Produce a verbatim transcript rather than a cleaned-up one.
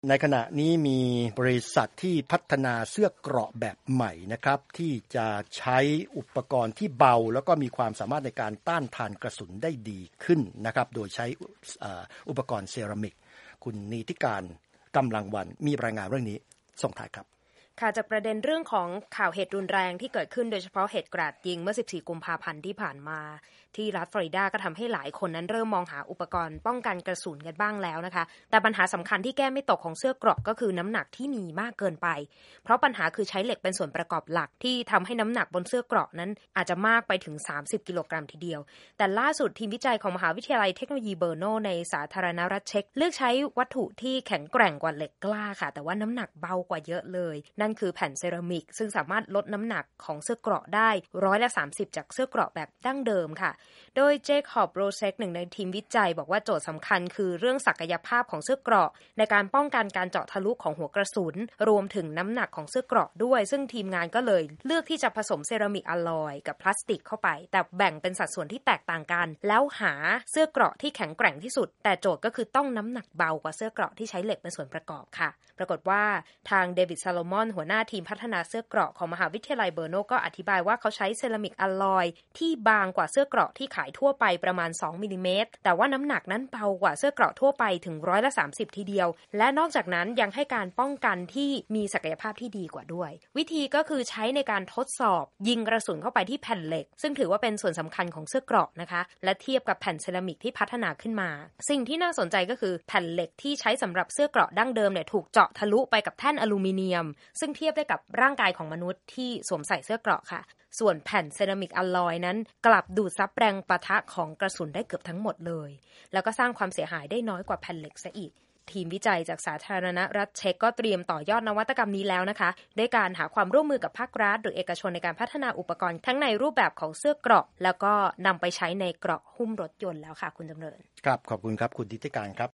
ในขณะนี้มีบริษัทที่พัฒนาเสื้อเกราะแบบใหม่นะครับที่จะใช้อุปกรณ์ที่เบาแล้วก็มีความสามารถในการต้านทานกระสุนได้ดีขึ้นนะครับโดยใช้อุปกรณ์เซรามิกคุณนีติการกำลังวันมีรายงานเรื่องนี้ส่งท้ายครับค่ะจากประเด็นเรื่องของข่าวเหตุรุนแรงที่เกิดขึ้นโดยเฉพาะเหตุกราดยิงเมื่อสิบสี่กุมภาพันธ์ที่ผ่านมาที่รัฐฟลอริดาก็ทำให้หลายคนนั้นเริ่มมองหาอุปกรณ์ป้องกันกระสุนกันบ้างแล้วนะคะแต่ปัญหาสำคัญที่แก้ไม่ตกของเสื้อเกราะก็คือน้ำหนักที่มีมากเกินไปเพราะปัญหาคือใช้เหล็กเป็นส่วนประกอบหลักที่ทำให้น้ำหนักบนเสื้อเกราะนั้นอาจจะมากไปถึงสามสิบกิโลกรัมทีเดียวแต่ล่าสุดทีมวิจัยของมหาวิทยาลัยเทคโนโลยีเบอร์โนในสาธารณรัฐเช็กเลือกใช้วัตถุที่แข็งแกร่งกว่าเหล็กกล้าค่ะแต่ว่าน้ำหนักเบากว่าเยอะเลยนั่นคือแผ่นเซรามิกซึ่งสามารถลดน้ำหนักของเสื้อเกราะได้ร้อยละสามสิบจากเสื้อเกราะแบบดั้งเดิมค่ะโดยเจคอบโรเซกหนึ่งในทีมวิจัยบอกว่าโจทย์สำคัญคือเรื่องศักยภาพของเสื้อเกราะในการป้องกันการเจาะทะลุของหัวกระสุนรวมถึงน้ำหนักของเสื้อเกราะด้วยซึ่งทีมงานก็เลยเลือกที่จะผสมเซรามิกอะลอยกับพลาสติกเข้าไปแต่แบ่งเป็นสัดส่วนที่แตกต่างกันแล้วหาเสื้อเกราะที่แข็งแกร่งที่สุดแต่โจทย์ก็คือต้องน้ำหนักเบากว่าเสื้อเกราะที่ใช้เหล็กเป็นส่วนประกอบค่ะปรากฏว่าทางเดวิดซาโลมอนหัวหน้าทีมพัฒนาเสื้อเกราะของมหาวิทยาลัยเบอร์โนก็อธิบายว่าเขาใช้เซรามิกอะลอยที่บางกว่าเสื้อเกราะที่ขายทั่วไปประมาณสองมิลลิเมตรแต่ว่าน้ำหนักนั้นเบากว่าเสื้อเกราะทั่วไปถึงร้อยละสามสิบทีเดียวและนอกจากนั้นยังให้การป้องกันที่มีศักยภาพที่ดีกว่าด้วยวิธีก็คือใช้ในการทดสอบยิงกระสุนเข้าไปที่แผ่นเหล็กซึ่งถือว่าเป็นส่วนสำคัญของเสื้อเกราะนะคะและเทียบกับแผ่นเซรามิกที่พัฒนาขึ้นมาสิ่งที่น่าสนใจก็คือแผ่นเหล็กที่ใช้สำหรับเสื้อเกราะดั้งเดิมเนี่ยถูกเจาะทะลุไปกับแท่นอลูมิเนียมซึ่งเทียบได้กับร่างกายของมนุษย์ที่สวมใส่เสื้อเกราะค่ะส่วนแผ่นเซรามิกอะลอยนั้นกลับดูดซับแรงปะทะของกระสุนได้เกือบทั้งหมดเลยแล้วก็สร้างความเสียหายได้น้อยกว่าแผ่นเหล็กซะอีกทีมวิจัยจากสาธารณรัฐเช็กก็เตรียมต่อยอดนวัตกรรมนี้แล้วนะคะด้วยการหาความร่วมมือกับภาครัฐหรือเอกชนในการพัฒนาอุปกรณ์ทั้งในรูปแบบของเสื้อเกราะแล้วก็นำไปใช้ในเกราะหุ้มรถยนต์แล้วค่ะคุณจำเริญครับขอบคุณครับคุณนิติการครับ